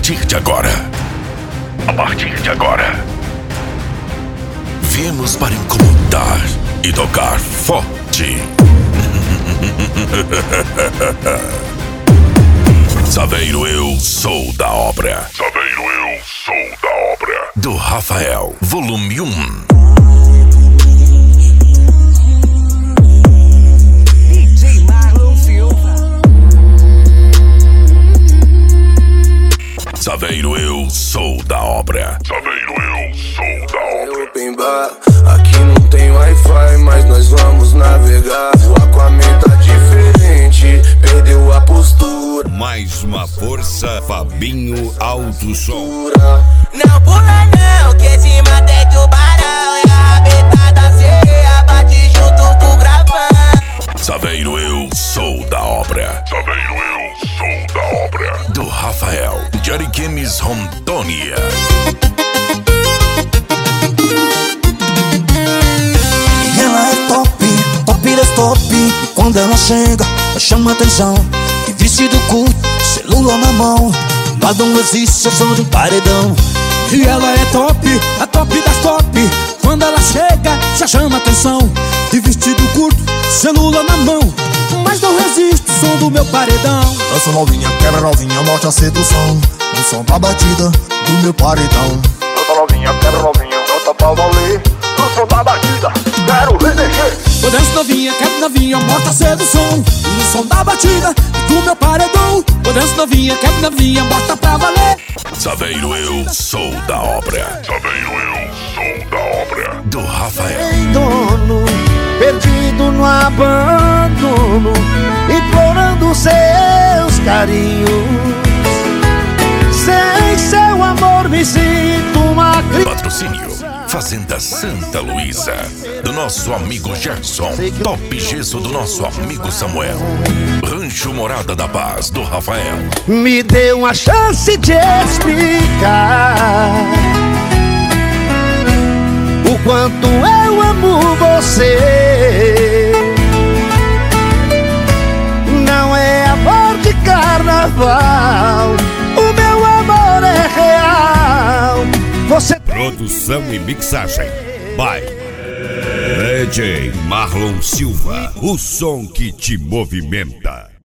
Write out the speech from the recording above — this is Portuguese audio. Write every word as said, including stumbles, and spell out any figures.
partir de agora, a partir de agora, viemos para incomodar e tocar forte. Saveiro, eu sou da obra. Saveiro, eu sou da obra. Do Rafael, volume um. D J Marlon Silva. Saveiro, eu sou da obra. Saveiro, eu sou da obra. Open bar, aqui não tem Wi-Fi, mas nós vamos navegar. O Aquaman tá diferente, perdeu a postura. Mais uma força, Fabinho Alto Som. Não pula não, que esse mata é tubarão. E a rabetada sereia bate junto com o gravão. Saveiro, eu sou da obra. Saveiro, eu sou da obra. Do Rafael, Jariquemes Rondônia. Ela é top, top das top. E quando ela chega, ela chama atenção. E vestido curto, celular na mão. Mas não existe, eu sou de um paredão. E ela é top, a top das top. Quando ela chega, já chama atenção. De vestido curto, celular na mão. Mas não resiste o som do meu paredão. Essa novinha, quebra novinha, mostra a sedução. O som da batida do meu paredão. Essa novinha, quebra novinha, bota pra valer. O som da batida, quero ver mexer. Eu danço novinha, quebra novinha, mostra a sedução. O som da batida do meu paredão. Eu danço novinha, quebra novinha, bota pra valer. Saveiro, eu sou da obra. Saveiro, eu sou da obra. Do Rafael. Ei, dono, perdido no abandono, implorando seus carinhos. Sem seu amor me sinto uma criança. Patrocínio Fazenda Santa Luísa, do nosso amigo Gerson. Top Gesso do nosso amigo Samuel. Rancho Morada da Paz, do Rafael. Me dê uma chance de explicar o quanto eu amo você. Não é amor de carnaval, o meu amor é real. Você Produção e mixagem by D J Marlon Silva, o som que te movimenta.